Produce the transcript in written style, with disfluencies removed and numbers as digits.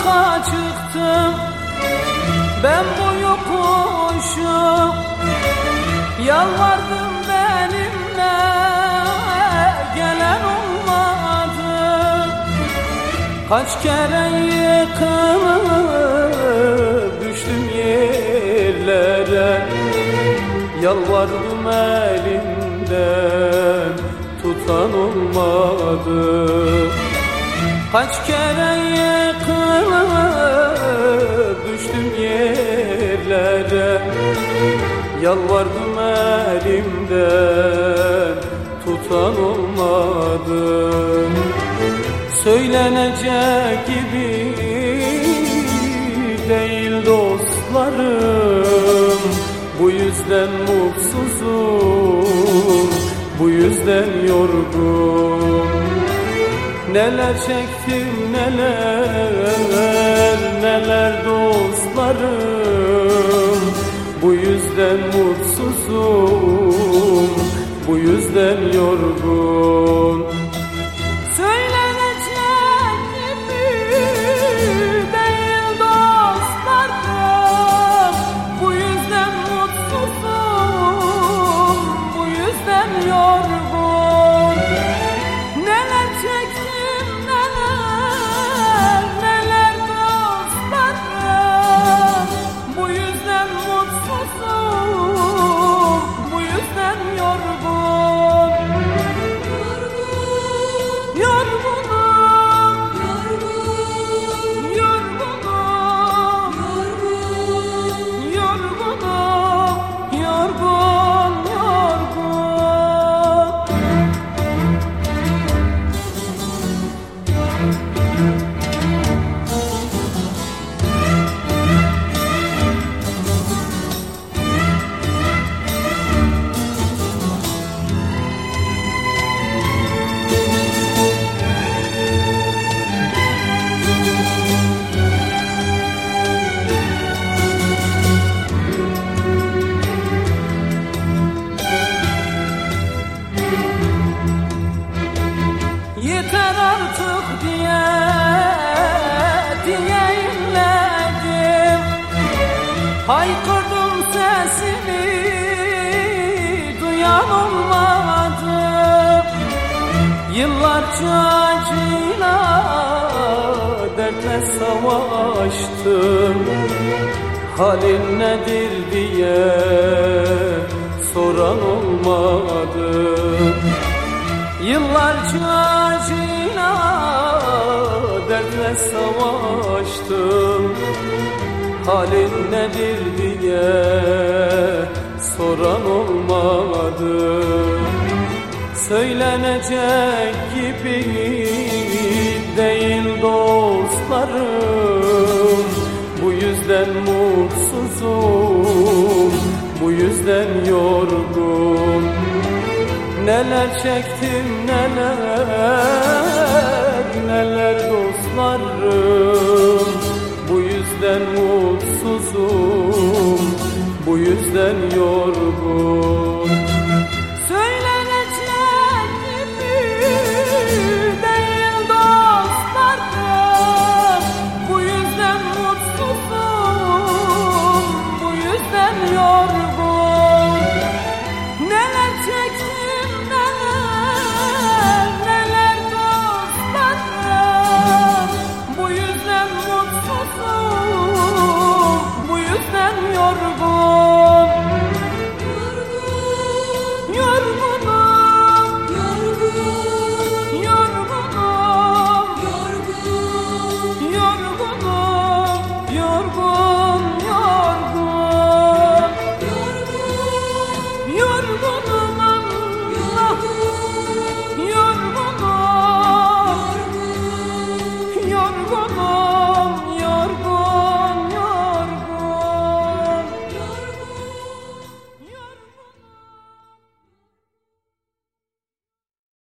Karanlığa çıktım ben bu yokuşu, yalvardım benimle gelen olmadı. Kaç kere yıkılıp düştüm yerlere, yalvardım elimden tutan olmadı. Kaç kere yıkılıp düştüm yerlere, yalvardım elimden tutan olmadı. Söylenecek gibi değil dostlarım, bu yüzden mutsuzum, bu yüzden yorgun. Neler çektim neler, neler dostlarım, bu yüzden mutsuzum, bu yüzden yorgun. Söylenecek gibi değil dostlarım, bu yüzden mutsuzum, bu yüzden yorgun. Neler çektim neler, neler dostlarım, bu yüzden mutsuzum, bu yüzden yorgun. Yorgunum, yorgunum, yorgunum, yorgun, yorgun. Yeter artık diye inledim, haykırdım sesimi duyan olmadı. Yıllarca acıyla dertle savaştım, halin nedir diye soran olmadı. Yıllarca acıyla dertle savaştım, halin nedir diye soran olmadı. Söylenecek gibi değil dostlarım, bu yüzden mutsuzum, bu yüzden yorgun. Neler çektim neler, neler dostlarım, bu yüzden mutsuzum, bu yüzden yorgun. Söylenecek gibi değil dostlarım, bu yüzden mutsuzum, bu yüzden yorgun. Neler çektim neler, neler dostlarım, bu yüzden mutsuzum, bu yüzden yorgun. Yorgunum, yorgunum, yorgunum, yorgun, yorgun. Yorgunum Allah, yorgunum, yorgunum.